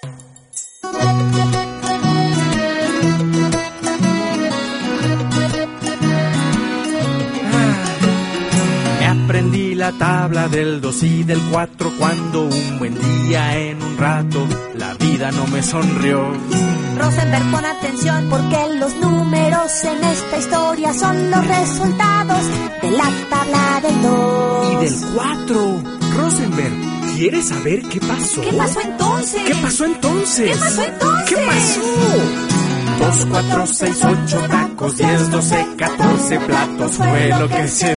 Aprendí la tabla del 2 y del 4 cuando un buen día en un rato la vida no me sonrió. Rosenberg, pon atención porque los números en esta historia son los resultados de la tabla del 2 y del 4. Rosenberg, ¿quieres saber qué pasó? ¿Qué pasó entonces? ¿Qué pasó entonces? ¿Qué pasó entonces? ¿Qué pasó? 2, 4, 6, 8 tacos, 10, 12, 14 platos fue lo que se